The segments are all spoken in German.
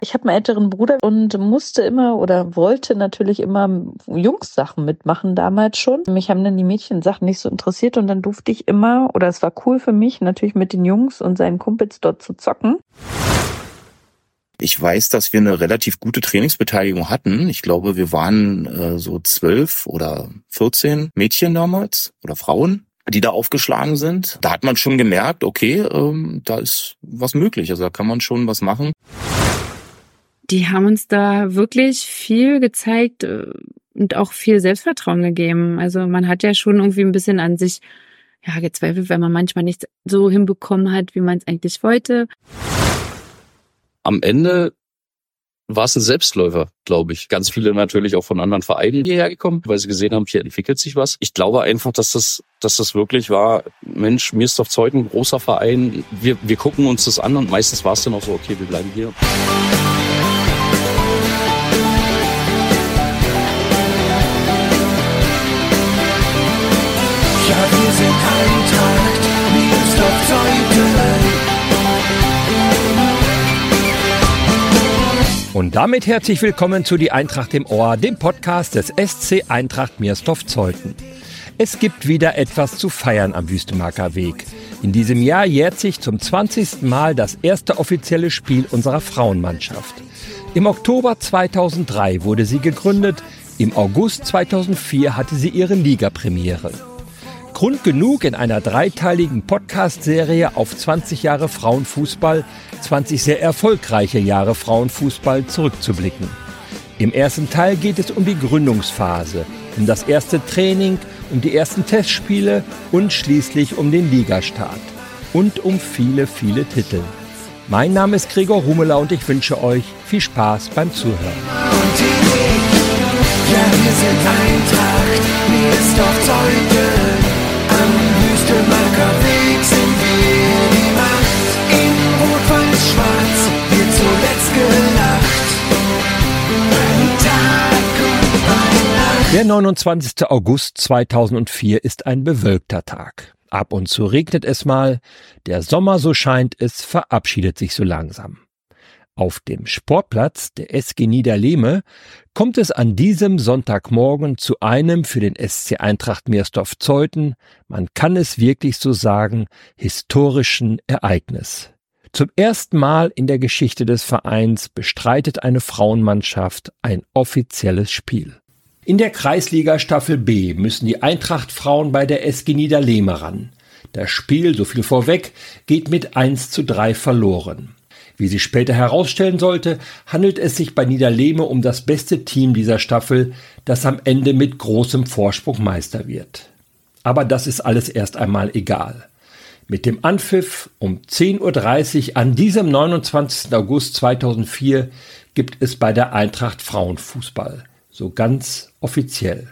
Ich habe einen älteren Bruder und musste immer oder wollte natürlich immer Jungs-Sachen mitmachen damals schon. Mich haben dann die Mädchensachen nicht so interessiert und dann durfte ich immer, oder es war cool für mich, natürlich mit den Jungs und seinen Kumpels dort zu zocken. Ich weiß, dass wir eine relativ gute Trainingsbeteiligung hatten. Ich glaube, wir waren so 12 oder 14 Mädchen damals oder Frauen, die da aufgeschlagen sind. Da hat man schon gemerkt, okay, da ist was möglich. Also da kann man schon was machen. Die haben uns da wirklich viel gezeigt und auch viel Selbstvertrauen gegeben. Also man hat ja schon irgendwie ein bisschen an sich gezweifelt, weil man manchmal nicht so hinbekommen hat, wie man es eigentlich wollte. Am Ende war es ein Selbstläufer, glaube ich. Ganz viele natürlich auch von anderen Vereinen hierher gekommen, weil sie gesehen haben, hier entwickelt sich was. Ich glaube einfach, dass das wirklich war, Mensch, Mirsdorf Zeuthen, großer Verein, wir gucken uns das an und meistens war es dann auch so, okay, wir bleiben hier. Ja, wir sind Eintracht, Mirsdorf Zeuthen. Und damit herzlich willkommen zu Die Eintracht im Ohr, dem Podcast des SC Eintracht Mirsdorf Zeuthen. Es gibt wieder etwas zu feiern am Wüstemarker Weg. In diesem Jahr jährt sich zum 20. Mal das erste offizielle Spiel unserer Frauenmannschaft. Im Oktober 2003 wurde sie gegründet, im August 2004 hatte sie ihre Ligapremiere. Grund genug, in einer dreiteiligen Podcast-Serie auf 20 Jahre Frauenfußball, 20 sehr erfolgreiche Jahre Frauenfußball zurückzublicken. Im ersten Teil geht es um die Gründungsphase, um das erste Training, um die ersten Testspiele und schließlich um den Ligastart. Und um viele, viele Titel. Mein Name ist Gregor Rumeler und ich wünsche euch viel Spaß beim Zuhören. Ja, wir sind Eintracht, Mirsdorf Zeuthen. Am Wüstemarker Weg sind wir die Macht. In Rot-Weiß-Schwarz wird zuletzt gelacht. Bei Tag und bei Nacht. Der 29. August 2004 ist ein bewölkter Tag. Ab und zu regnet es mal, der Sommer, so scheint es, verabschiedet sich so langsam. Auf dem Sportplatz der SG Niederlehme kommt es an diesem Sonntagmorgen zu einem für den SC Eintracht Mirsdorf Zeuthen, man kann es wirklich so sagen, historischen Ereignis. Zum ersten Mal in der Geschichte des Vereins bestreitet eine Frauenmannschaft ein offizielles Spiel. In der Kreisliga Staffel B müssen die Eintracht-Frauen bei der SG Niederlehme ran. Das Spiel, so viel vorweg, geht mit 1:3 verloren. Wie sich später herausstellen sollte, handelt es sich bei Niederlehme um das beste Team dieser Staffel, das am Ende mit großem Vorsprung Meister wird. Aber das ist alles erst einmal egal. Mit dem Anpfiff um 10:30 Uhr an diesem 29. August 2004 gibt es bei der Eintracht Frauenfußball. So ganz offiziell.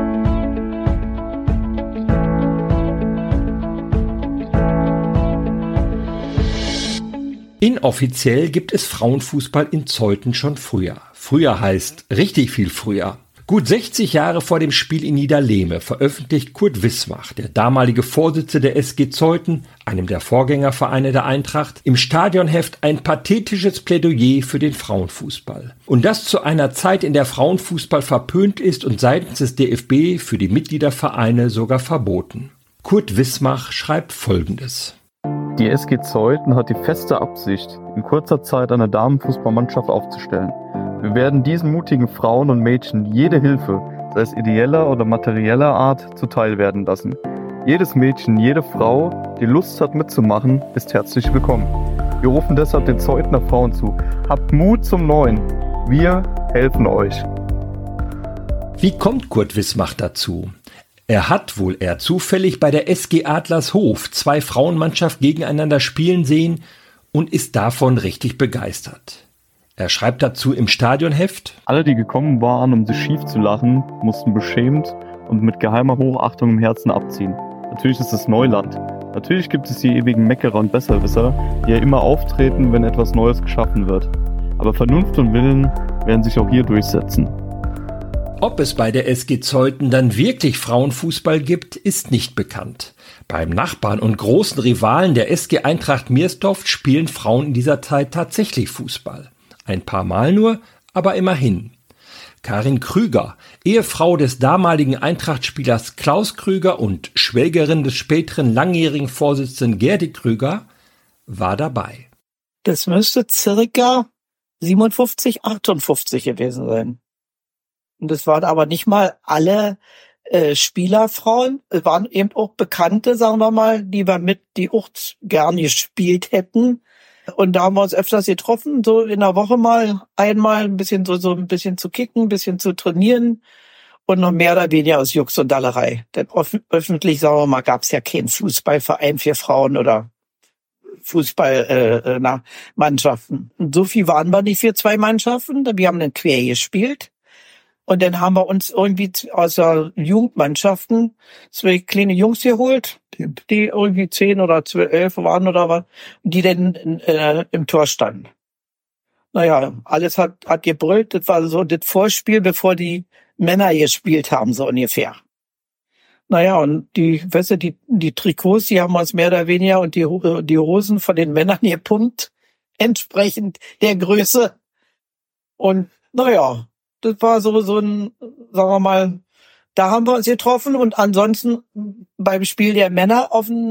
Inoffiziell gibt es Frauenfußball in Zeuthen schon früher. Früher heißt richtig viel früher. Gut 60 Jahre vor dem Spiel in Niederlehme veröffentlicht Kurt Wismach, der damalige Vorsitzende der SG Zeuthen, einem der Vorgängervereine der Eintracht, im Stadionheft ein pathetisches Plädoyer für den Frauenfußball. Und das zu einer Zeit, in der Frauenfußball verpönt ist und seitens des DFB für die Mitgliedervereine sogar verboten. Kurt Wismach schreibt Folgendes. Die SG Zeuthen hat die feste Absicht, in kurzer Zeit eine Damenfußballmannschaft aufzustellen. Wir werden diesen mutigen Frauen und Mädchen jede Hilfe, sei es ideeller oder materieller Art, zuteil werden lassen. Jedes Mädchen, jede Frau, die Lust hat mitzumachen, ist herzlich willkommen. Wir rufen deshalb den Zeuthener Frauen zu. Habt Mut zum Neuen. Wir helfen euch. Wie kommt Kurt Wismach dazu? Er hat wohl eher zufällig bei der SG Adlershof 2 Frauenmannschaften gegeneinander spielen sehen und ist davon richtig begeistert. Er schreibt dazu im Stadionheft: Alle, die gekommen waren, um sich schief zu lachen, mussten beschämt und mit geheimer Hochachtung im Herzen abziehen. Natürlich ist es Neuland. Natürlich gibt es die ewigen Meckerer und Besserwisser, die ja immer auftreten, wenn etwas Neues geschaffen wird. Aber Vernunft und Willen werden sich auch hier durchsetzen. Ob es bei der SG Zeuthen dann wirklich Frauenfußball gibt, ist nicht bekannt. Beim Nachbarn und großen Rivalen der SG Eintracht Mirsdorf spielen Frauen in dieser Zeit tatsächlich Fußball. Ein paar Mal nur, aber immerhin. Karin Krüger, Ehefrau des damaligen Eintracht-Spielers Klaus Krüger und Schwägerin des späteren langjährigen Vorsitzenden Gerdi Krüger, war dabei. Das müsste circa 57, 58 gewesen sein. Und das waren aber nicht mal alle Spielerfrauen, es waren eben auch Bekannte, sagen wir mal, die auch gern gespielt hätten. Und da haben wir uns öfters getroffen, so in der Woche mal einmal ein bisschen so ein bisschen zu kicken, ein bisschen zu trainieren und noch mehr oder weniger aus Jux und Dallerei. Denn öffentlich, sagen wir mal, gab es ja keinen Fußballverein für Frauen oder Fußballmannschaften. Und so viel waren wir nicht für 2 Mannschaften. Wir haben dann quer gespielt. Und dann haben wir uns irgendwie aus der Jugendmannschaften 2 kleine Jungs geholt, die irgendwie 10 oder 12 waren oder was, die dann im Tor standen. Naja, alles hat gebrüllt. Das war so das Vorspiel, bevor die Männer gespielt haben, so ungefähr. Naja, und die Trikots, die haben uns mehr oder weniger und die Hosen von den Männern gepumpt, entsprechend der Größe. Und naja, das war so ein, sagen wir mal, da haben wir uns getroffen und ansonsten beim Spiel der Männer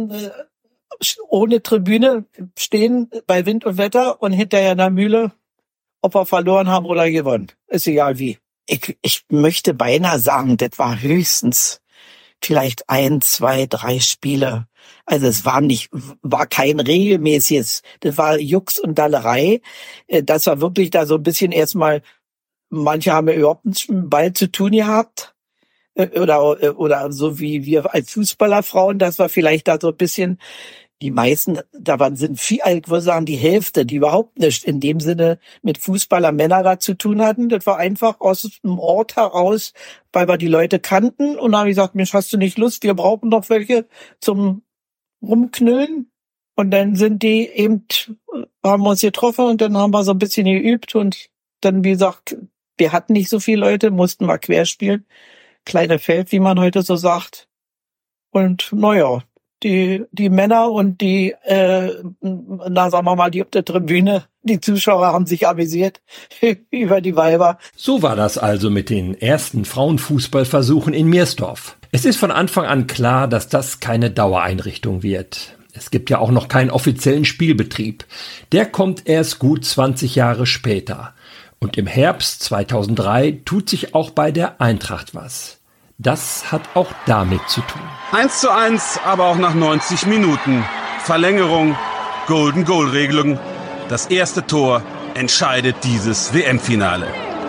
ohne Tribüne stehen bei Wind und Wetter und hinterher in der Mühle, ob wir verloren haben oder gewonnen. Ist egal wie. Ich möchte beinahe sagen, das war höchstens vielleicht 1, 2, 3 Spiele. Also es war kein regelmäßiges, das war Jux und Dallerei. Das war wirklich da so ein bisschen erstmal, manche haben ja überhaupt nichts mit dem Ball zu tun gehabt. Oder so wie wir als Fußballerfrauen, das war vielleicht da so ein bisschen, die meisten, sind viel, ich würde sagen, die Hälfte, die überhaupt nicht in dem Sinne mit Fußballermänner da zu tun hatten. Das war einfach aus dem Ort heraus, weil wir die Leute kannten. Und dann habe ich gesagt, Mensch, hast du nicht Lust? Wir brauchen noch welche zum Rumknüllen. Und dann haben wir uns getroffen und dann haben wir so ein bisschen geübt. Und dann, wie gesagt, wir hatten nicht so viele Leute, mussten mal querspielen. Kleine Feld, wie man heute so sagt. Und naja, die Männer und die, sagen wir mal, die auf der Tribüne, die Zuschauer haben sich amüsiert über die Weiber. So war das also mit den ersten Frauenfußballversuchen in Meersdorf. Es ist von Anfang an klar, dass das keine Dauereinrichtung wird. Es gibt ja auch noch keinen offiziellen Spielbetrieb. Der kommt erst gut 20 Jahre später. Und im Herbst 2003 tut sich auch bei der Eintracht was. Das hat auch damit zu tun. 1:1, aber auch nach 90 Minuten. Verlängerung, Golden Goal Regelung. Das erste Tor entscheidet dieses WM-Finale.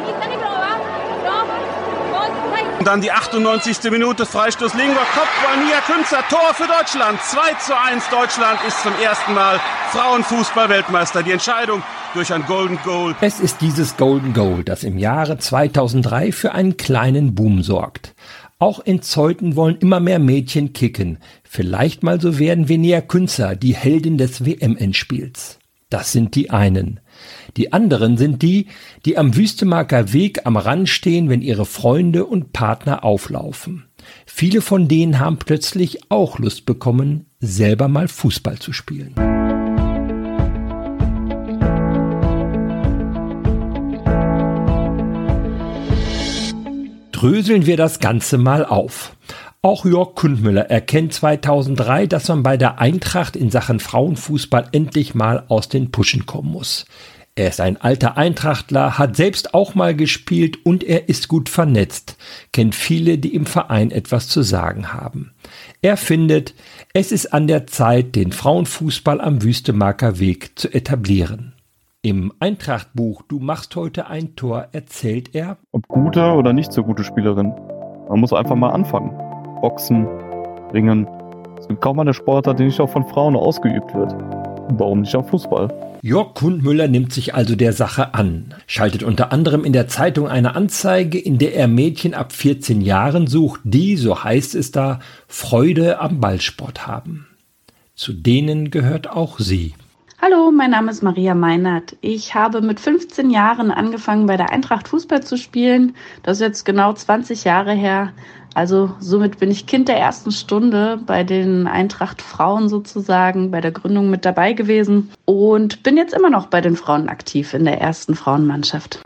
Und dann die 98. Minute, Freistoß Lingor, Kopfball, Mia Künzer, Tor für Deutschland. 2:1, Deutschland ist zum ersten Mal Frauenfußball-Weltmeister. Die Entscheidung durch ein Golden Goal. Es ist dieses Golden Goal, das im Jahre 2003 für einen kleinen Boom sorgt. Auch in Zeuthen wollen immer mehr Mädchen kicken. Vielleicht mal so werden wie Mia Künzer, die Heldin des WM-Endspiels. Das sind die einen. Die anderen sind die am Wüstemarker Weg am Rand stehen, wenn ihre Freunde und Partner auflaufen. Viele von denen haben plötzlich auch Lust bekommen, selber mal Fußball zu spielen. Dröseln wir das Ganze mal auf. Auch Jörg Kundmüller erkennt 2003, dass man bei der Eintracht in Sachen Frauenfußball endlich mal aus den Puschen kommen muss. Er ist ein alter Eintrachtler, hat selbst auch mal gespielt und er ist gut vernetzt, kennt viele, die im Verein etwas zu sagen haben. Er findet, es ist an der Zeit, den Frauenfußball am Wüstemarker Weg zu etablieren. Im Eintracht-Buch Du machst heute ein Tor erzählt er: Ob gute oder nicht so gute Spielerin, man muss einfach mal anfangen. Boxen, Ringen. Es gibt kaum eine Sportart, die nicht auch von Frauen ausgeübt wird. Warum nicht auch Fußball? Jörg Kundmüller nimmt sich also der Sache an, schaltet unter anderem in der Zeitung eine Anzeige, in der er Mädchen ab 14 Jahren sucht, die, so heißt es da, Freude am Ballsport haben. Zu denen gehört auch sie. Hallo, mein Name ist Maria Meinert. Ich habe mit 15 Jahren angefangen, bei der Eintracht Fußball zu spielen. Das ist jetzt genau 20 Jahre her. Also somit bin ich Kind der ersten Stunde bei den Eintracht Frauen sozusagen, bei der Gründung mit dabei gewesen und bin jetzt immer noch bei den Frauen aktiv in der ersten Frauenmannschaft.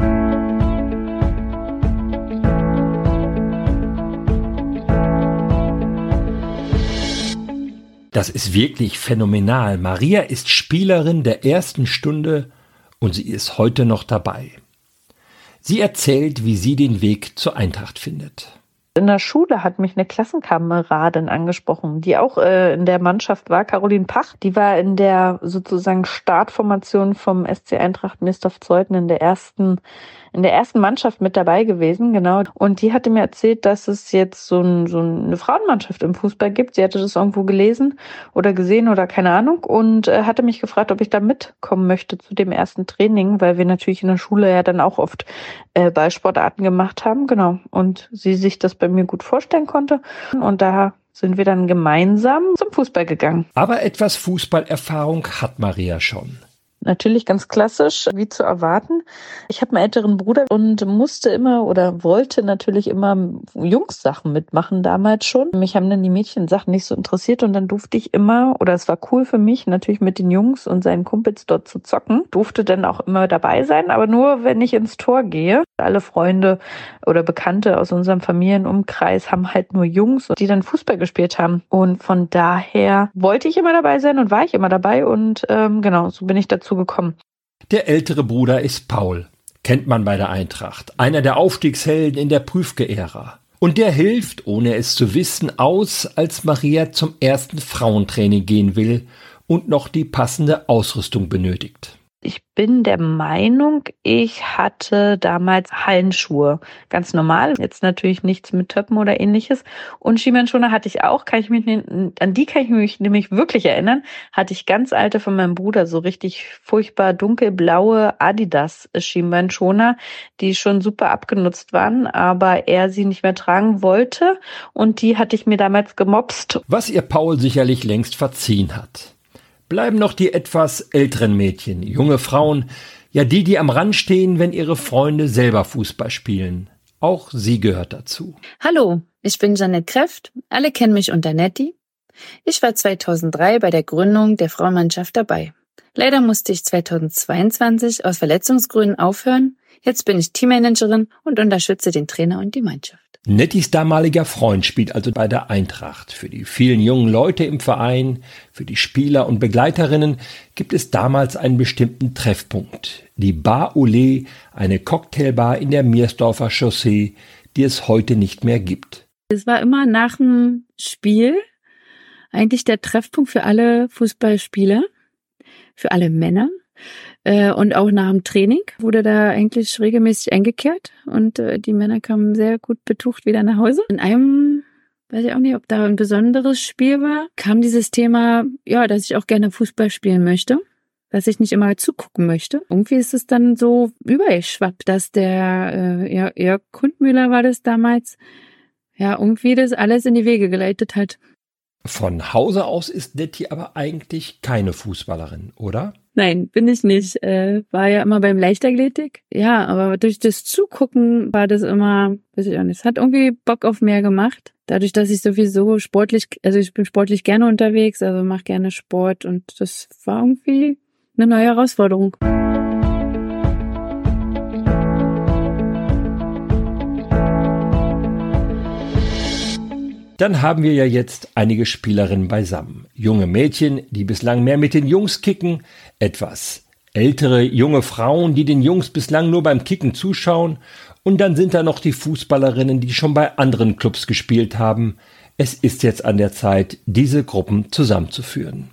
Das ist wirklich phänomenal. Maria ist Spielerin der ersten Stunde und sie ist heute noch dabei. Sie erzählt, wie sie den Weg zur Eintracht findet. In der Schule hat mich eine Klassenkameradin angesprochen, die auch in der Mannschaft war, Caroline Pach. Die war in der sozusagen Startformation vom SC Eintracht Mirsdorf-Zeuthen in der ersten Mannschaft mit dabei gewesen, genau. Und die hatte mir erzählt, dass es jetzt so eine Frauenmannschaft im Fußball gibt. Sie hatte das irgendwo gelesen oder gesehen oder keine Ahnung und hatte mich gefragt, ob ich da mitkommen möchte zu dem ersten Training, weil wir natürlich in der Schule ja dann auch oft Ballsportarten gemacht haben, genau. Und sie sich das bei mir gut vorstellen konnte und da sind wir dann gemeinsam zum Fußball gegangen. Aber etwas Fußballerfahrung hat Maria schon. Natürlich ganz klassisch, wie zu erwarten. Ich habe einen älteren Bruder und musste immer oder wollte natürlich immer Jungs-Sachen mitmachen damals schon. Mich haben dann die Mädchensachen nicht so interessiert und dann durfte ich immer, oder es war cool für mich, natürlich mit den Jungs und seinen Kumpels dort zu zocken. Durfte dann auch immer dabei sein, aber nur, wenn ich ins Tor gehe. Alle Freunde oder Bekannte aus unserem Familienumkreis haben halt nur Jungs, die dann Fußball gespielt haben. Und von daher wollte ich immer dabei sein und war ich immer dabei und genau, so bin ich dazu gekommen. Der ältere Bruder ist Paul, kennt man bei der Eintracht, einer der Aufstiegshelden in der Prüfke-Ära. Und der hilft, ohne es zu wissen, aus, als Maria zum ersten Frauentraining gehen will und noch die passende Ausrüstung benötigt. Ich bin der Meinung, ich hatte damals Hallenschuhe, ganz normal, jetzt natürlich nichts mit Töppen oder ähnliches. Und Schienbeinschoner hatte ich auch, an die kann ich mich nämlich wirklich erinnern, hatte ich ganz alte von meinem Bruder, so richtig furchtbar dunkelblaue Adidas Schienbeinschoner, die schon super abgenutzt waren, aber er sie nicht mehr tragen wollte und die hatte ich mir damals gemopst. Was ihr Paul sicherlich längst verziehen hat. Bleiben noch die etwas älteren Mädchen, junge Frauen, ja die am Rand stehen, wenn ihre Freunde selber Fußball spielen. Auch sie gehört dazu. Hallo, ich bin Janette Kreft. Alle kennen mich unter Netti. Ich war 2003 bei der Gründung der Frauenmannschaft dabei. Leider musste ich 2022 aus Verletzungsgründen aufhören. Jetzt bin ich Teammanagerin und unterstütze den Trainer und die Mannschaft. Nettis damaliger Freund spielt also bei der Eintracht. Für die vielen jungen Leute im Verein, für die Spieler und Begleiterinnen gibt es damals einen bestimmten Treffpunkt. Die Bar Olé, eine Cocktailbar in der Miersdorfer Chaussee, die es heute nicht mehr gibt. Es war immer nach dem Spiel eigentlich der Treffpunkt für alle Fußballspieler, für alle Männer. Und auch nach dem Training wurde da eigentlich regelmäßig eingekehrt und die Männer kamen sehr gut betucht wieder nach Hause. In einem, weiß ich auch nicht, ob da ein besonderes Spiel war, kam dieses Thema, ja, dass ich auch gerne Fußball spielen möchte, dass ich nicht immer zugucken möchte. Irgendwie ist es dann so übergeschwappt, dass der Jörg Kundmüller war das damals, ja, irgendwie das alles in die Wege geleitet hat. Von Hause aus ist Netti aber eigentlich keine Fußballerin, oder? Nein, bin ich nicht. War ja immer beim Leichtathletik. Ja, aber durch das Zugucken war das immer, weiß ich auch nicht, es hat irgendwie Bock auf mehr gemacht. Dadurch, dass ich sowieso ich bin sportlich gerne unterwegs, also mache gerne Sport und das war irgendwie eine neue Herausforderung. Dann haben wir ja jetzt einige Spielerinnen beisammen. Junge Mädchen, die bislang mehr mit den Jungs kicken, etwas ältere junge Frauen, die den Jungs bislang nur beim Kicken zuschauen, und dann sind da noch die Fußballerinnen, die schon bei anderen Clubs gespielt haben. Es ist jetzt an der Zeit, diese Gruppen zusammenzuführen.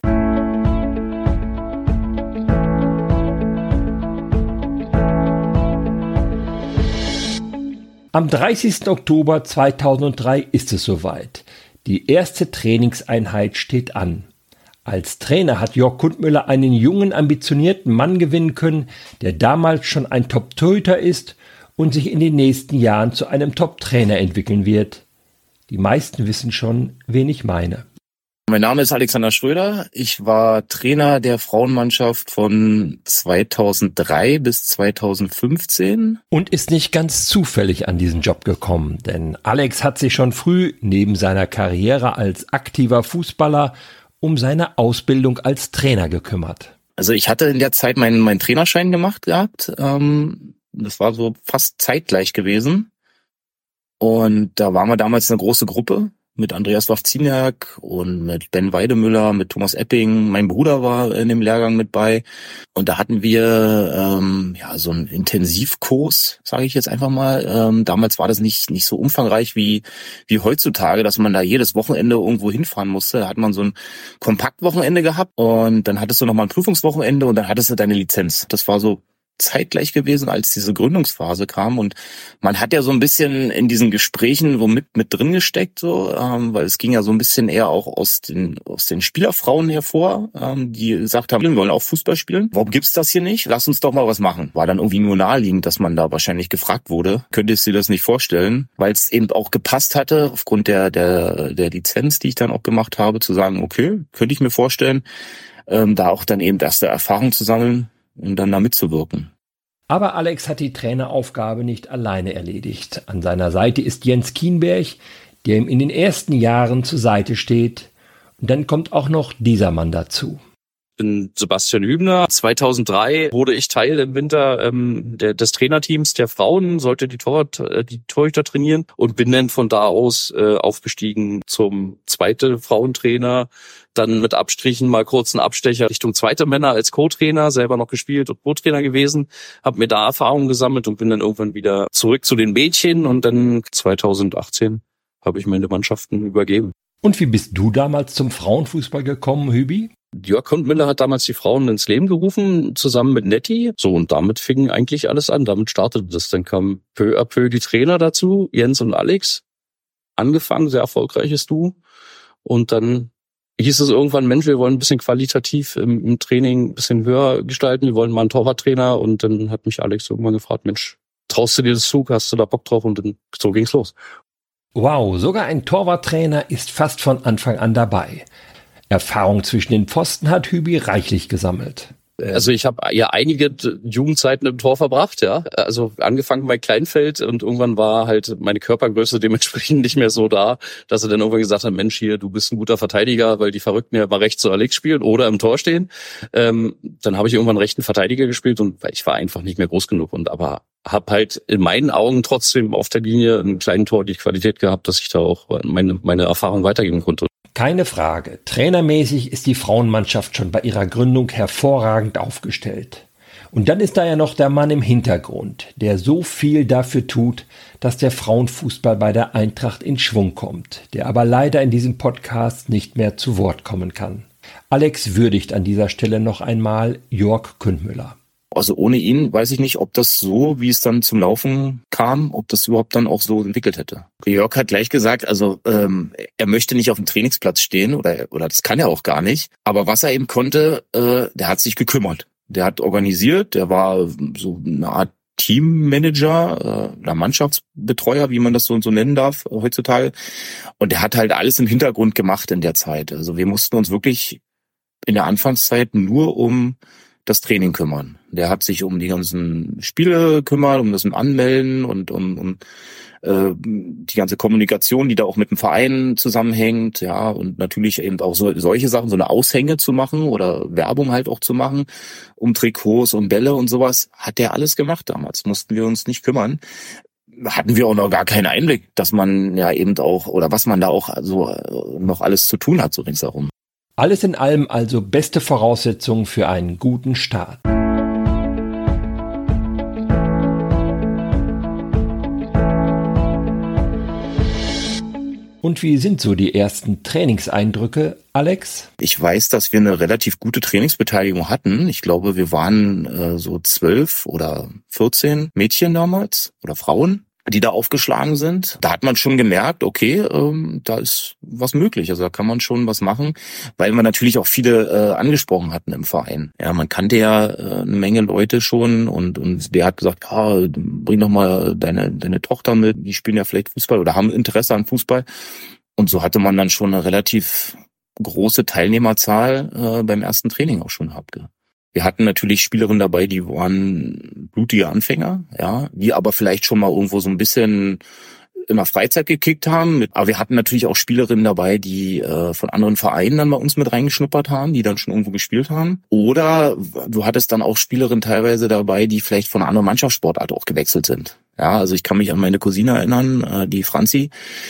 Am 30. Oktober 2003 ist es soweit. Die erste Trainingseinheit steht an. Als Trainer hat Jörg Kundmüller einen jungen, ambitionierten Mann gewinnen können, der damals schon ein Top-Torhüter ist und sich in den nächsten Jahren zu einem Top-Trainer entwickeln wird. Die meisten wissen schon, wen ich meine. Mein Name ist Alexander Schröder. Ich war Trainer der Frauenmannschaft von 2003 bis 2015. Und ist nicht ganz zufällig an diesen Job gekommen, denn Alex hat sich schon früh neben seiner Karriere als aktiver Fußballer um seine Ausbildung als Trainer gekümmert. Also ich hatte in der Zeit meinen Trainerschein gemacht gehabt. Das war so fast zeitgleich gewesen. Und da waren wir damals eine große Gruppe mit Andreas Wawziniak und mit Ben Weidemüller, mit Thomas Epping. Mein Bruder war in dem Lehrgang mit bei. Und da hatten wir so einen Intensivkurs, sage ich jetzt einfach mal. Damals war das nicht so umfangreich wie heutzutage, dass man da jedes Wochenende irgendwo hinfahren musste. Da hat man so ein Kompaktwochenende gehabt und dann hattest du nochmal ein Prüfungswochenende und dann hattest du deine Lizenz. Das war so zeitgleich gewesen, als diese Gründungsphase kam, und man hat ja so ein bisschen in diesen Gesprächen wo mit drin gesteckt, so, weil es ging ja so ein bisschen eher auch aus den Spielerfrauen hervor, die gesagt haben, wir wollen auch Fußball spielen. Warum gibt's das hier nicht? Lass uns doch mal was machen. War dann irgendwie nur naheliegend, dass man da wahrscheinlich gefragt wurde. Könntest du dir das nicht vorstellen? Weil es eben auch gepasst hatte, aufgrund der Lizenz, die ich dann auch gemacht habe, zu sagen, okay, könnte ich mir vorstellen, da auch dann eben erste Erfahrung zu sammeln und dann da mitzuwirken. Aber Alex hat die Traineraufgabe nicht alleine erledigt. An seiner Seite ist Jens Kienberg, der ihm in den ersten Jahren zur Seite steht. Und dann kommt auch noch dieser Mann dazu. Ich bin Sebastian Hübner. 2003 wurde ich Teil im Winter des Trainerteams der Frauen, sollte die Torhüter trainieren und bin dann von da aus aufgestiegen zum zweiten Frauentrainer. Dann mit Abstrichen mal kurz einen Abstecher Richtung zweite Männer als Co-Trainer, selber noch gespielt und Co-Trainer gewesen, habe mir da Erfahrungen gesammelt und bin dann irgendwann wieder zurück zu den Mädchen und dann 2018 habe ich meine Mannschaften übergeben. Und wie bist du damals zum Frauenfußball gekommen, Hübi? Jörg Kundmüller hat damals die Frauen ins Leben gerufen, zusammen mit Netti. So, und damit fing eigentlich alles an. Damit startete das. Dann kamen peu à peu die Trainer dazu, Jens und Alex. Angefangen, sehr erfolgreiches Duo. Und dann hieß es irgendwann, Mensch, wir wollen ein bisschen qualitativ im Training ein bisschen höher gestalten. Wir wollen mal einen Torwarttrainer. Und dann hat mich Alex irgendwann gefragt, Mensch, traust du dir das zu? Hast du da Bock drauf? Und dann so ging's los. Wow, sogar ein Torwarttrainer ist fast von Anfang an dabei. Erfahrung zwischen den Pfosten hat Hübi reichlich gesammelt. Also ich habe ja einige Jugendzeiten im Tor verbracht, ja. Also angefangen bei Kleinfeld und irgendwann war halt meine Körpergröße dementsprechend nicht mehr so da, dass er dann irgendwann gesagt hat, Mensch, hier, du bist ein guter Verteidiger, weil die Verrückten ja mal rechts oder links spielen oder im Tor stehen. Dann habe ich irgendwann rechten Verteidiger gespielt und ich war einfach nicht mehr groß genug aber habe halt in meinen Augen trotzdem auf der Linie einen kleinen Tor die Qualität gehabt, dass ich da auch meine Erfahrung weitergeben konnte. Keine Frage. Trainermäßig ist die Frauenmannschaft schon bei ihrer Gründung hervorragend aufgestellt. Und dann ist da ja noch der Mann im Hintergrund, der so viel dafür tut, dass der Frauenfußball bei der Eintracht in Schwung kommt, der aber leider in diesem Podcast nicht mehr zu Wort kommen kann. Alex würdigt an dieser Stelle noch einmal Jörg Kundmüller. Also ohne ihn weiß ich nicht, ob das so, wie es dann zum Laufen kam, ob das überhaupt dann auch so entwickelt hätte. Jörg hat gleich gesagt, also er möchte nicht auf dem Trainingsplatz stehen oder das kann er auch gar nicht. Aber was er eben konnte, der hat sich gekümmert. Der hat organisiert, der war so eine Art Teammanager oder Mannschaftsbetreuer, wie man das so nennen darf heutzutage. Und der hat halt alles im Hintergrund gemacht in der Zeit. Also wir mussten uns wirklich in der Anfangszeit nur um das Training kümmern. Der hat sich um die ganzen Spiele gekümmert, um das Anmelden und um die ganze Kommunikation, die da auch mit dem Verein zusammenhängt, ja, und natürlich eben auch solche Sachen, so eine Aushänge zu machen oder Werbung halt auch zu machen, um Trikots und Bälle und sowas, hat der alles gemacht damals. Mussten wir uns nicht kümmern. Hatten wir auch noch gar keinen Einblick, dass man ja eben auch, oder was man da auch so noch alles zu tun hat, so ringsherum. Alles in allem also beste Voraussetzungen für einen guten Start. Und wie sind so die ersten Trainingseindrücke, Alex? Ich weiß, dass wir eine relativ gute Trainingsbeteiligung hatten. Ich glaube, wir waren so 12 oder 14 Mädchen damals oder Frauen, die da aufgeschlagen sind. Da hat man schon gemerkt, okay, da ist was möglich. Also da kann man schon was machen, weil wir natürlich auch viele angesprochen hatten im Verein. Ja, man kannte ja eine Menge Leute schon und der hat gesagt, ja, bring doch mal deine Tochter mit, die spielen ja vielleicht Fußball oder haben Interesse an Fußball. Und so hatte man dann schon eine relativ große Teilnehmerzahl beim ersten Training auch schon gehabt. Wir hatten natürlich Spielerinnen dabei, die waren blutige Anfänger, ja, die aber vielleicht schon mal irgendwo so ein bisschen in der Freizeit gekickt haben. Aber wir hatten natürlich auch Spielerinnen dabei, die von anderen Vereinen dann bei uns mit reingeschnuppert haben, die dann schon irgendwo gespielt haben. Oder du hattest dann auch Spielerinnen teilweise dabei, die vielleicht von einer anderen Mannschaftssportart auch gewechselt sind. Ja, also ich kann mich an meine Cousine erinnern, die Franzi,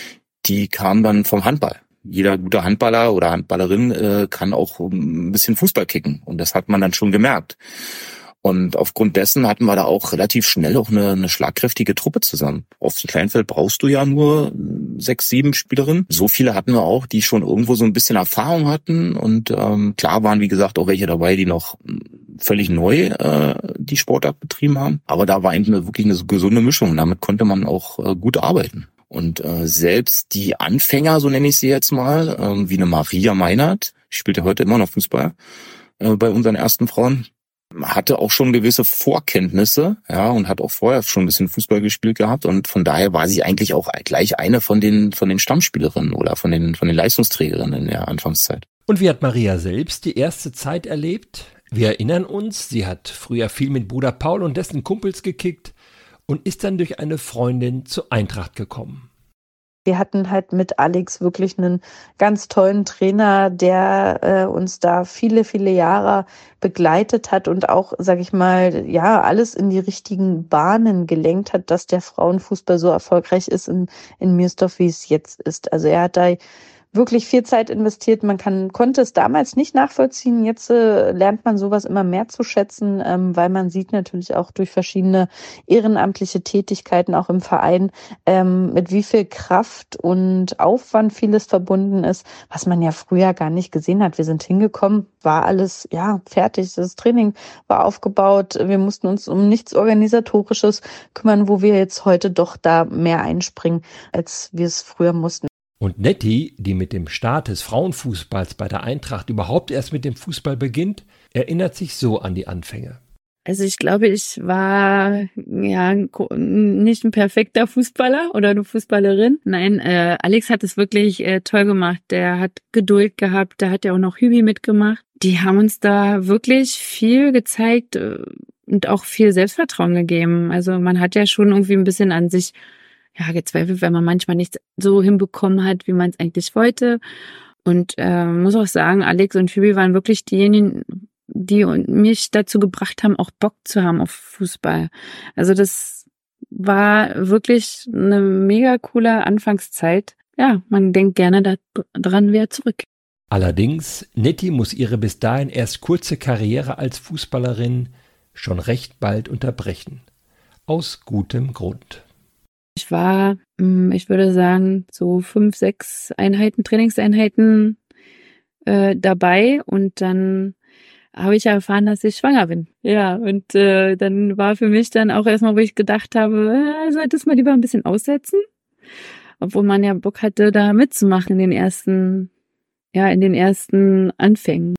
die kam dann vom Handball. Jeder gute Handballer oder Handballerin kann auch ein bisschen Fußball kicken. Und das hat man dann schon gemerkt. Und aufgrund dessen hatten wir da auch relativ schnell auch eine schlagkräftige Truppe zusammen. Auf dem Kleinfeld brauchst du ja nur 6, 7 Spielerinnen. So viele hatten wir auch, die schon irgendwo so ein bisschen Erfahrung hatten. Und klar waren, wie gesagt, auch welche dabei, die noch völlig neu die Sportart betrieben haben. Aber da war eigentlich wirklich eine gesunde Mischung. Und damit konnte man auch gut arbeiten. Und selbst die Anfänger, so nenne ich sie jetzt mal, wie eine Maria Meinert, die spielt ja heute immer noch Fußball bei unseren ersten Frauen, hatte auch schon gewisse Vorkenntnisse, ja, und hat auch vorher schon ein bisschen Fußball gespielt gehabt. Und von daher war sie eigentlich auch gleich eine von den Stammspielerinnen oder von den Leistungsträgerinnen in der Anfangszeit. Und wie hat Maria selbst die erste Zeit erlebt? Wir erinnern uns, sie hat früher viel mit Bruder Paul und dessen Kumpels gekickt und ist dann durch eine Freundin zur Eintracht gekommen. Wir hatten halt mit Alex wirklich einen ganz tollen Trainer, der uns da viele, viele Jahre begleitet hat und auch, sag ich mal, ja, alles in die richtigen Bahnen gelenkt hat, dass der Frauenfußball so erfolgreich ist in Miersdorf, wie es jetzt ist. Also er hat da wirklich viel Zeit investiert. Man konnte es damals nicht nachvollziehen. Jetzt lernt man sowas immer mehr zu schätzen, weil man sieht natürlich auch durch verschiedene ehrenamtliche Tätigkeiten auch im Verein, mit wie viel Kraft und Aufwand vieles verbunden ist, was man ja früher gar nicht gesehen hat. Wir sind hingekommen, war alles fertig. Das Training war aufgebaut. Wir mussten uns um nichts Organisatorisches kümmern, wo wir jetzt heute doch da mehr einspringen, als wir es früher mussten. Und Nettie, die mit dem Start des Frauenfußballs bei der Eintracht überhaupt erst mit dem Fußball beginnt, erinnert sich so an die Anfänge. Also ich glaube, ich war ja nicht ein perfekter Fußballer oder eine Fußballerin. Nein, Alex hat es wirklich toll gemacht. Der hat Geduld gehabt, der hat ja auch noch Hübi mitgemacht. Die haben uns da wirklich viel gezeigt und auch viel Selbstvertrauen gegeben. Also man hat ja schon irgendwie ein bisschen an sich gezweifelt, weil man manchmal nicht so hinbekommen hat, wie man es eigentlich wollte. Und muss auch sagen, Alex und Hübi waren wirklich diejenigen, die mich dazu gebracht haben, auch Bock zu haben auf Fußball. Also das war wirklich eine mega coole Anfangszeit. Ja, man denkt gerne daran wieder zurück. Allerdings, Nettie muss ihre bis dahin erst kurze Karriere als Fußballerin schon recht bald unterbrechen. Aus gutem Grund. Ich war, ich würde sagen, so 5, 6 Trainingseinheiten dabei und dann habe ich erfahren, dass ich schwanger bin. Ja, und dann war für mich dann auch erstmal, wo ich gedacht habe, sollte es mal lieber ein bisschen aussetzen, obwohl man ja Bock hatte, da mitzumachen in den ersten Anfängen.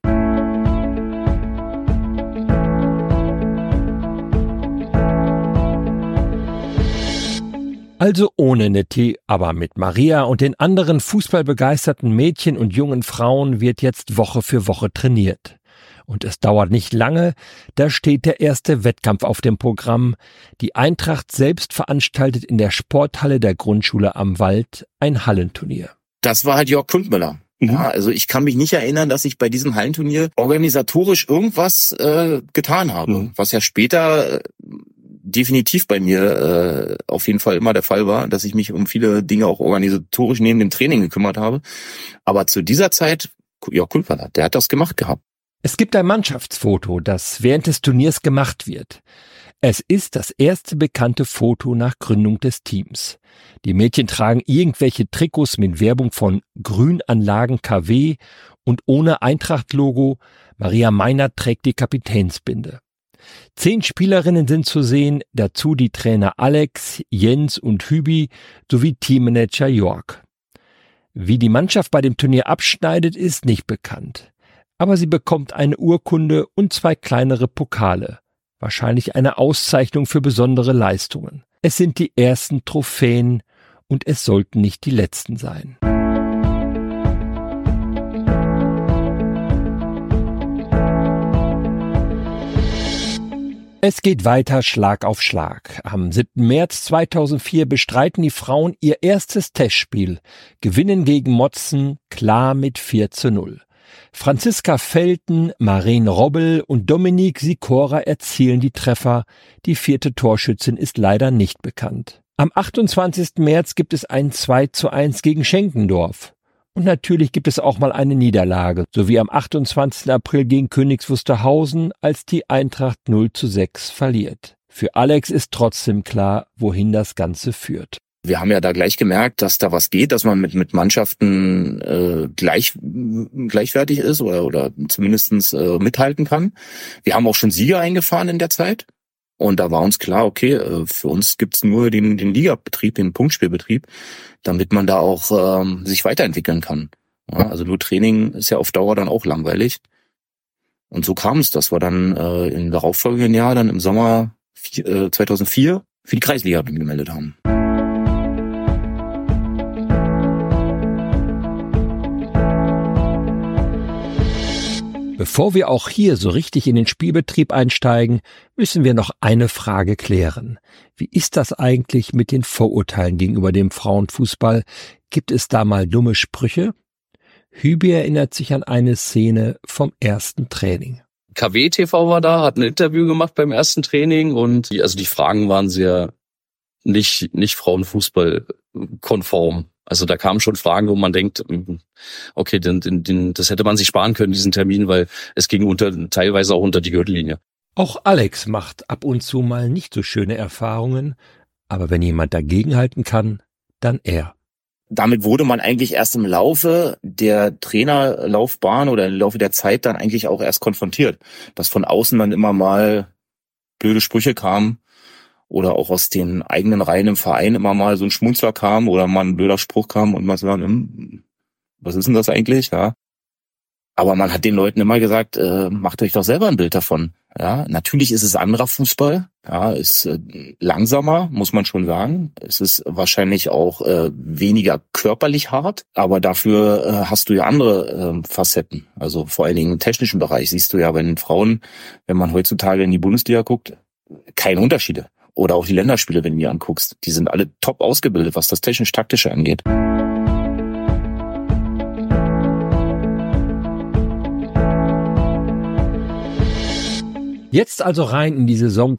Also ohne Nettie, aber mit Maria und den anderen fußballbegeisterten Mädchen und jungen Frauen wird jetzt Woche für Woche trainiert. Und es dauert nicht lange, da steht der erste Wettkampf auf dem Programm. Die Eintracht selbst veranstaltet in der Sporthalle der Grundschule am Wald ein Hallenturnier. Das war halt Jörg Kundmüller. Ja, also ich kann mich nicht erinnern, dass ich bei diesem Hallenturnier organisatorisch irgendwas getan habe, was ja später definitiv bei mir auf jeden Fall immer der Fall war, dass ich mich um viele Dinge auch organisatorisch neben dem Training gekümmert habe. Aber zu dieser Zeit, Jörg Kundmüller, der hat das gemacht gehabt. Es gibt ein Mannschaftsfoto, das während des Turniers gemacht wird. Es ist das erste bekannte Foto nach Gründung des Teams. Die Mädchen tragen irgendwelche Trikots mit Werbung von Grünanlagen KW und ohne Eintracht-Logo. Maria Meinert trägt die Kapitänsbinde. 10 Spielerinnen sind zu sehen, dazu die Trainer Alex, Jens und Hübi sowie Teammanager Jörg. Wie die Mannschaft bei dem Turnier abschneidet, ist nicht bekannt. Aber sie bekommt eine Urkunde und 2 kleinere Pokale. Wahrscheinlich eine Auszeichnung für besondere Leistungen. Es sind die ersten Trophäen und es sollten nicht die letzten sein. Es geht weiter Schlag auf Schlag. Am 7. März 2004 bestreiten die Frauen ihr erstes Testspiel, gewinnen gegen Motzen klar mit 4:0. Franziska Felten, Maren Robbel und Dominique Sikora erzielen die Treffer. Die 4. Torschützin ist leider nicht bekannt. Am 28. März gibt es ein 2:1 gegen Schenkendorf. Und natürlich gibt es auch mal eine Niederlage, sowie am 28. April gegen Königs Wusterhausen, als die Eintracht 0:6 verliert. Für Alex ist trotzdem klar, wohin das Ganze führt. Wir haben ja da gleich gemerkt, dass da was geht, dass man mit Mannschaften gleichwertig ist oder zumindest mithalten kann. Wir haben auch schon Sieger eingefahren in der Zeit. Und da war uns klar, okay, für uns gibt's nur den Ligabetrieb, den Punktspielbetrieb, damit man da auch sich weiterentwickeln kann. Ja, also nur Training ist ja auf Dauer dann auch langweilig. Und so kam es, dass wir dann im darauffolgenden Jahr, dann im Sommer 2004, für die Kreisliga gemeldet haben. Bevor wir auch hier so richtig in den Spielbetrieb einsteigen, müssen wir noch eine Frage klären. Wie ist das eigentlich mit den Vorurteilen gegenüber dem Frauenfußball? Gibt es da mal dumme Sprüche? Hübi erinnert sich an eine Szene vom ersten Training. KW TV war da, hat ein Interview gemacht beim ersten Training und die Fragen waren sehr nicht Frauenfußball konform. Also da kamen schon Fragen, wo man denkt, okay, das hätte man sich sparen können, diesen Termin, weil es ging teilweise auch unter die Gürtellinie. Auch Alex macht ab und zu mal nicht so schöne Erfahrungen, aber wenn jemand dagegenhalten kann, dann er. Damit wurde man eigentlich erst im Laufe der Trainerlaufbahn oder im Laufe der Zeit dann eigentlich auch erst konfrontiert, dass von außen dann immer mal blöde Sprüche kamen. Oder auch aus den eigenen Reihen im Verein immer mal so ein Schmunzler kam oder mal ein blöder Spruch kam und man so, was ist denn das eigentlich? Ja. Aber man hat den Leuten immer gesagt, macht euch doch selber ein Bild davon. Ja, natürlich ist es anderer Fußball, ja, ist langsamer, muss man schon sagen. Es ist wahrscheinlich auch weniger körperlich hart, aber dafür hast du ja andere Facetten. Also vor allen Dingen im technischen Bereich siehst du ja bei den Frauen, wenn man heutzutage in die Bundesliga guckt, keine Unterschiede. Oder auch die Länderspiele, wenn du die anguckst. Die sind alle top ausgebildet, was das technisch-taktische angeht. Jetzt also rein in die Saison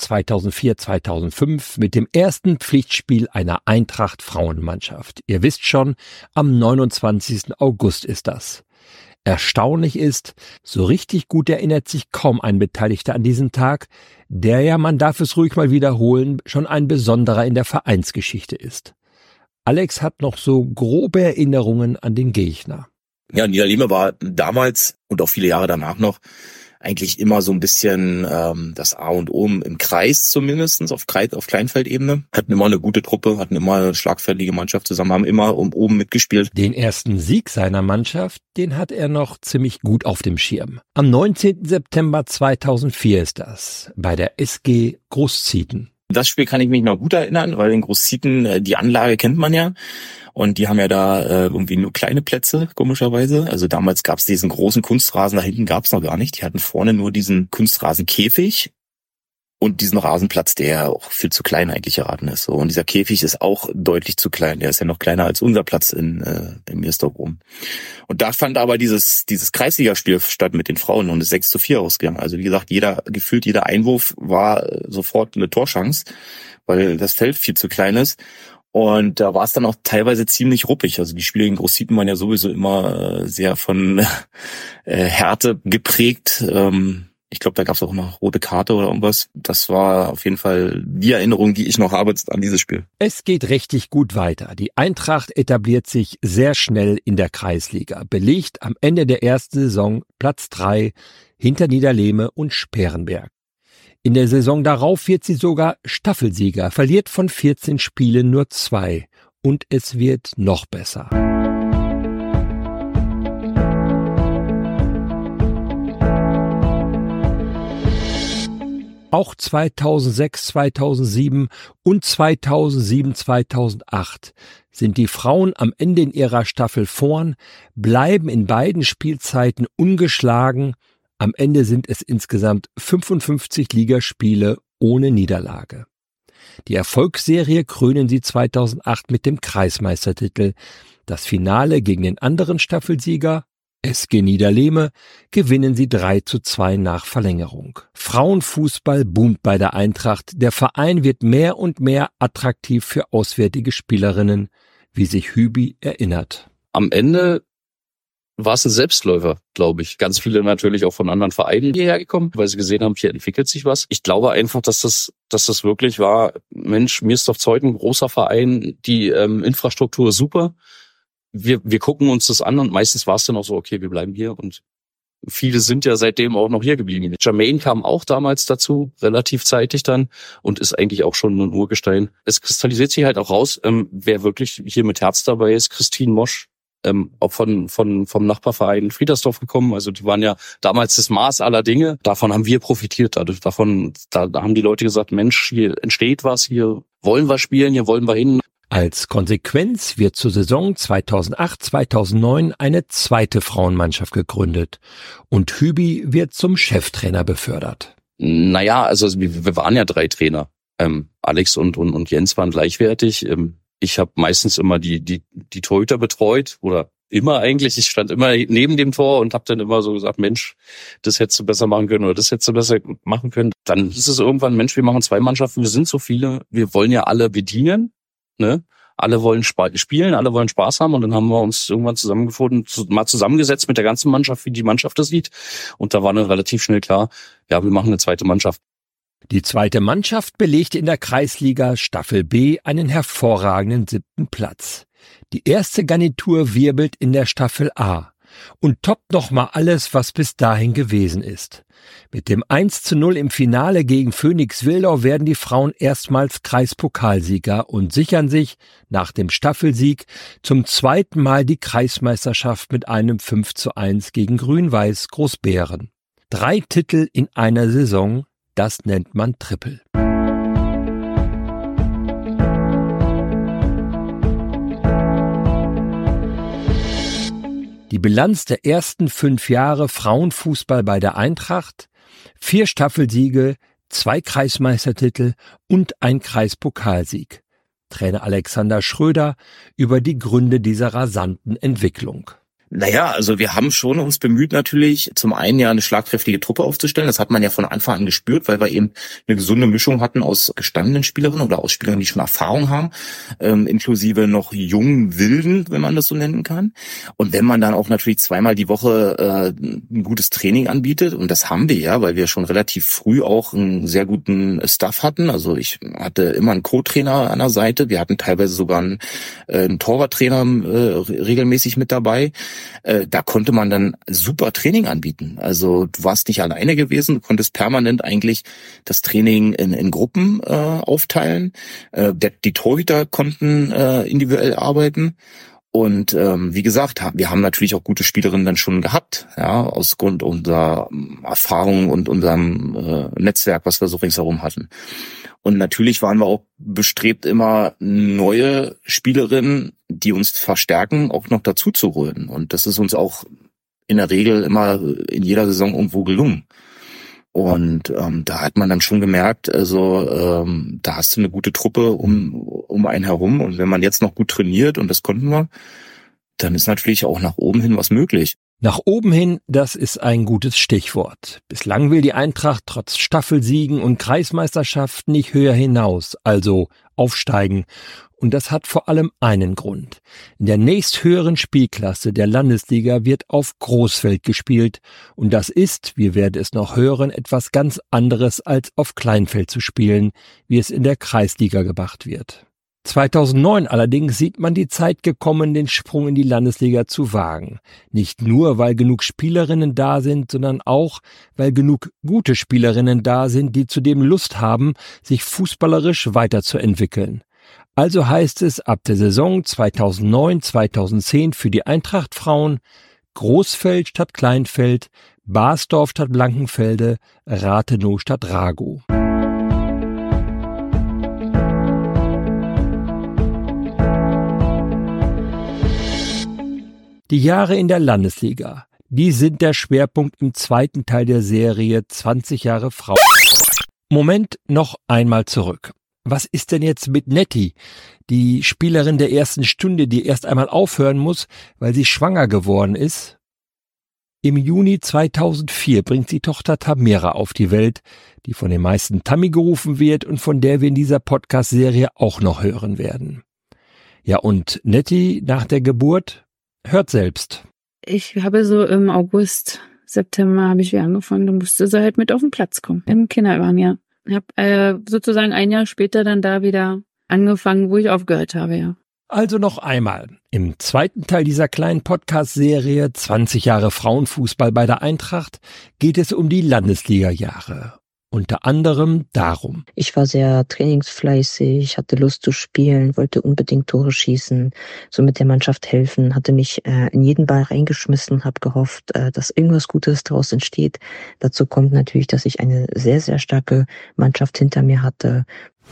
2004/2005 mit dem ersten Pflichtspiel einer Eintracht-Frauenmannschaft. Ihr wisst schon, am 29. August ist das. Erstaunlich ist, so richtig gut erinnert sich kaum ein Beteiligter an diesen Tag, der ja, man darf es ruhig mal wiederholen, schon ein besonderer in der Vereinsgeschichte ist. Alex hat noch so grobe Erinnerungen an den Gegner. Ja, Niederlehme war damals und auch viele Jahre danach noch eigentlich immer so ein bisschen das A und O im Kreis zumindest, auf Kleinfeldebene. Hatten immer eine gute Truppe, hatten immer eine schlagfertige Mannschaft zusammen, haben immer oben mitgespielt. Den ersten Sieg seiner Mannschaft, den hat er noch ziemlich gut auf dem Schirm. Am 19. September 2004 ist das, bei der SG Großzieten. Das Spiel kann ich mich noch gut erinnern, weil in Großzieten, die Anlage kennt man ja. Und die haben ja da irgendwie nur kleine Plätze, komischerweise. Also damals gab es diesen großen Kunstrasen, da hinten gab es noch gar nicht. Die hatten vorne nur diesen Kunstrasenkäfig und diesen Rasenplatz, der ja auch viel zu klein eigentlich erraten ist. So. Und dieser Käfig ist auch deutlich zu klein. Der ist ja noch kleiner als unser Platz in Mirsdorf oben. Und da fand aber dieses Kreisligaspiel statt mit den Frauen und ist 6:4 ausgegangen. Also wie gesagt, gefühlt jeder Einwurf war sofort eine Torchance, weil das Feld viel zu klein ist. Und da war es dann auch teilweise ziemlich ruppig. Also die Spiele gegen Großzieten waren ja sowieso immer sehr von Härte geprägt. Ich glaube, da gab es auch noch rote Karte oder irgendwas. Das war auf jeden Fall die Erinnerung, die ich noch habe an dieses Spiel. Es geht richtig gut weiter. Die Eintracht etabliert sich sehr schnell in der Kreisliga. Belegt am Ende der ersten Saison Platz 3 hinter Niederlehme und Sperrenberg. In der Saison darauf wird sie sogar Staffelsieger, verliert von 14 Spielen nur 2 und es wird noch besser. Auch 2006, 2007 und 2007, 2008 sind die Frauen am Ende in ihrer Staffel vorn, bleiben in beiden Spielzeiten ungeschlagen. Am Ende sind es insgesamt 55 Ligaspiele ohne Niederlage. Die Erfolgsserie krönen sie 2008 mit dem Kreismeistertitel. Das Finale gegen den anderen Staffelsieger, SG Niederlehme, gewinnen sie 3:2 nach Verlängerung. Frauenfußball boomt bei der Eintracht. Der Verein wird mehr und mehr attraktiv für auswärtige Spielerinnen, wie sich Hübi erinnert. Am Ende war es ein Selbstläufer, glaube ich. Ganz viele natürlich auch von anderen Vereinen hierher gekommen, weil sie gesehen haben, hier entwickelt sich was. Ich glaube einfach, dass das wirklich war, Mensch, Mirsdorf-Zeuthen, ein großer Verein, die Infrastruktur ist super. Wir gucken uns das an und meistens war es dann auch so, okay, wir bleiben hier und viele sind ja seitdem auch noch hier geblieben. Jermaine kam auch damals dazu, relativ zeitig dann und ist eigentlich auch schon ein Urgestein. Es kristallisiert sich halt auch raus, wer wirklich hier mit Herz dabei ist. Christine Mosch, auch vom Nachbarverein Friedersdorf gekommen. Also die waren ja damals das Maß aller Dinge. Davon haben wir profitiert. Da haben die Leute gesagt, Mensch, hier entsteht was, hier wollen wir spielen, hier wollen wir hin. Als Konsequenz wird zur Saison 2008/2009 eine zweite Frauenmannschaft gegründet und Hübi wird zum Cheftrainer befördert. Naja, also wir waren ja 3 Trainer. Alex und Jens waren gleichwertig. Ich habe meistens immer die Torhüter betreut oder immer eigentlich. Ich stand immer neben dem Tor und habe dann immer so gesagt, Mensch, das hättest du besser machen können oder das hättest du besser machen können. Dann ist es irgendwann, Mensch, wir machen 2 Mannschaften, wir sind so viele, wir wollen ja alle bedienen, ne? Alle wollen spielen, alle wollen Spaß haben und dann haben wir uns irgendwann zusammengefunden, mal zusammengesetzt mit der ganzen Mannschaft, wie die Mannschaft das sieht. Und da war dann relativ schnell klar, ja, wir machen eine zweite Mannschaft. Die zweite Mannschaft belegte in der Kreisliga Staffel B einen hervorragenden 7. Platz. Die erste Garnitur wirbelt in der Staffel A und toppt nochmal alles, was bis dahin gewesen ist. Mit dem 1:0 im Finale gegen Phoenix Wildau werden die Frauen erstmals Kreispokalsieger und sichern sich nach dem Staffelsieg zum 2. Mal die Kreismeisterschaft mit einem 5:1 gegen Grün-Weiß Großbären. 3 Titel in einer Saison, das nennt man Triple. Die Bilanz der ersten 5 Jahre Frauenfußball bei der Eintracht: 4 Staffelsiege, 2 Kreismeistertitel und ein Kreispokalsieg. Trainer Alexander Schröder über die Gründe dieser rasanten Entwicklung. Naja, also wir haben schon uns bemüht natürlich, zum einen ja eine schlagkräftige Truppe aufzustellen. Das hat man ja von Anfang an gespürt, weil wir eben eine gesunde Mischung hatten aus gestandenen Spielerinnen oder aus Spielerinnen, die schon Erfahrung haben, inklusive noch jungen Wilden, wenn man das so nennen kann. Und wenn man dann auch natürlich 2-mal die Woche ein gutes Training anbietet, und das haben wir ja, weil wir schon relativ früh auch einen sehr guten Staff hatten. Also ich hatte immer einen Co-Trainer an der Seite. Wir hatten teilweise sogar einen Torwarttrainer regelmäßig mit dabei. Da konnte man dann super Training anbieten. Also du warst nicht alleine gewesen, du konntest permanent eigentlich das Training in Gruppen aufteilen. Die Torhüter konnten individuell arbeiten. Und wie gesagt, wir haben natürlich auch gute Spielerinnen dann schon gehabt, ja, aus Grund unserer Erfahrung und unserem Netzwerk, was wir so ringsherum hatten. Und natürlich waren wir auch bestrebt, immer neue Spielerinnen, die uns verstärken, auch noch dazu zu holen. Und das ist uns auch in der Regel immer in jeder Saison irgendwo gelungen. Und da hat man dann schon gemerkt, also da hast du eine gute Truppe um einen herum. Und wenn man jetzt noch gut trainiert, und das konnten wir, dann ist natürlich auch nach oben hin was möglich. Nach oben hin, das ist ein gutes Stichwort. Bislang will die Eintracht trotz Staffelsiegen und Kreismeisterschaften nicht höher hinaus, also aufsteigen. Und das hat vor allem einen Grund. In der nächsthöheren Spielklasse der Landesliga wird auf Großfeld gespielt. Und das ist, wir werden es noch hören, etwas ganz anderes als auf Kleinfeld zu spielen, wie es in der Kreisliga gemacht wird. 2009 allerdings sieht man die Zeit gekommen, den Sprung in die Landesliga zu wagen. Nicht nur, weil genug Spielerinnen da sind, sondern auch, weil genug gute Spielerinnen da sind, die zudem Lust haben, sich fußballerisch weiterzuentwickeln. Also heißt es ab der Saison 2009/2010 für die Eintracht Frauen: Großfeld statt Kleinfeld, Basdorf statt Blankenfelde, Rathenow statt Ragow. Die Jahre in der Landesliga, die sind der Schwerpunkt im zweiten Teil der Serie 20 Jahre Frauen. Moment, noch einmal zurück. Was ist denn jetzt mit Nettie, die Spielerin der ersten Stunde, die erst einmal aufhören muss, weil sie schwanger geworden ist? Im Juni 2004 bringt sie Tochter Tamera auf die Welt, die von den meisten Tammy gerufen wird und von der wir in dieser Podcast-Serie auch noch hören werden. Ja, und Nettie nach der Geburt hört selbst. Ich habe so im August, September habe ich wieder angefangen, dann musste sie halt mit auf den Platz kommen, im Kinderwagen, ja. Ich habe sozusagen ein Jahr später dann da wieder angefangen, wo ich aufgehört habe, ja. Also noch einmal, im zweiten Teil dieser kleinen Podcast-Serie 20 Jahre Frauenfußball bei der Eintracht geht es um die Landesliga-Jahre. Unter anderem darum. Ich war sehr trainingsfleißig, hatte Lust zu spielen, wollte unbedingt Tore schießen, somit der Mannschaft helfen, hatte mich in jeden Ball reingeschmissen, habe gehofft, dass irgendwas Gutes daraus entsteht. Dazu kommt natürlich, dass ich eine sehr, sehr starke Mannschaft hinter mir hatte.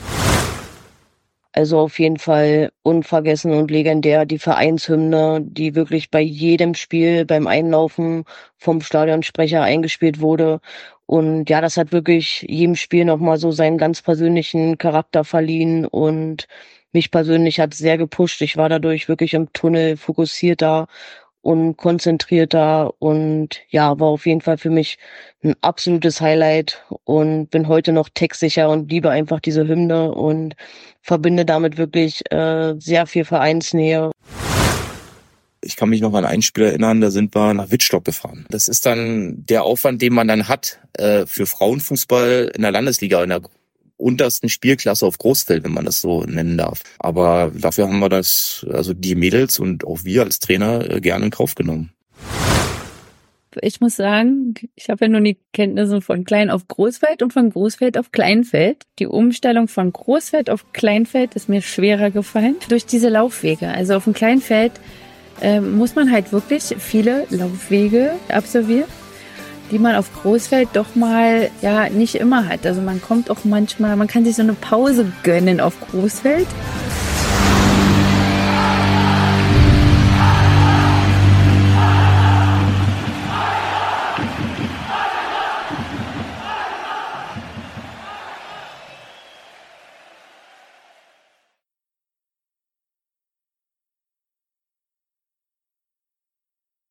Also auf jeden Fall unvergessen und legendär die Vereinshymne, die wirklich bei jedem Spiel beim Einlaufen vom Stadionsprecher eingespielt wurde. Und ja, das hat wirklich jedem Spiel nochmal so seinen ganz persönlichen Charakter verliehen und mich persönlich hat sehr gepusht. Ich war dadurch wirklich im Tunnel fokussierter und konzentrierter und ja, war auf jeden Fall für mich ein absolutes Highlight und bin heute noch textsicher und liebe einfach diese Hymne und verbinde damit wirklich sehr viel Vereinsnähe. Ich kann mich noch an ein Spiel erinnern, da sind wir nach Wittstock gefahren. Das ist dann der Aufwand, den man dann hat für Frauenfußball in der Landesliga, in der untersten Spielklasse auf Großfeld, wenn man das so nennen darf. Aber dafür haben wir das, also die Mädels und auch wir als Trainer gerne in Kauf genommen. Ich muss sagen, ich habe ja nur die Kenntnisse von Klein auf Großfeld und von Großfeld auf Kleinfeld. Die Umstellung von Großfeld auf Kleinfeld ist mir schwerer gefallen durch diese Laufwege. Also auf dem Kleinfeld muss man halt wirklich viele Laufwege absolvieren, die man auf Großfeld doch mal ja nicht immer hat. Also man kommt auch manchmal, man kann sich so eine Pause gönnen auf Großfeld.